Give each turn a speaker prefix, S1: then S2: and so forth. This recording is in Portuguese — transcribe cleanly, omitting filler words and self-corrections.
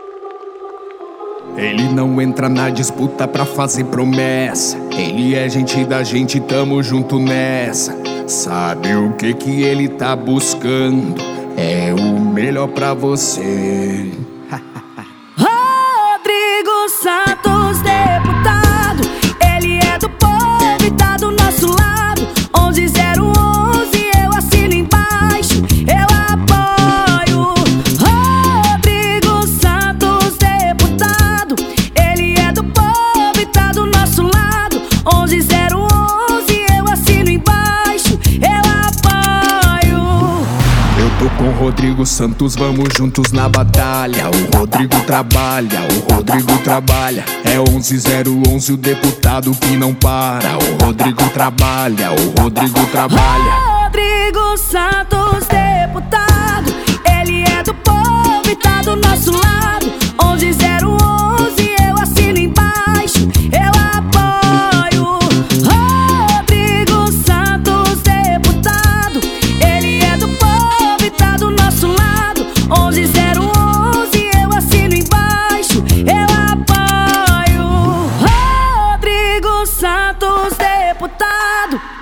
S1: Ele não entra na disputa pra fazer promessa. Ele é gente da gente, tamo junto nessa. Sabe o que ele tá buscando? É o melhor pra você.
S2: Rodrigo Santos, deputado, ele é do povo e tá do nosso lado. 11011, eu assino embaixo, eu apoio. Rodrigo Santos, deputado, ele é do povo e tá do nosso lado. 11011, eu assino embaixo, eu apoio.
S1: Eu tô com o Rodrigo Santos, vamos juntos na batalha. O Rodrigo trabalha, o Rodrigo trabalha. É 11011, o deputado que não para. O Rodrigo trabalha, o Rodrigo trabalha.
S2: Rodrigo Santos, deputado, ele é do povo e tá do nosso lado. 11011, eu assino embaixo, eu apoio. Rodrigo Santos, deputado, ele é do povo e tá do nosso lado. 11011, eu assino embaixo, eu apoio. Rodrigo Santos, deputado.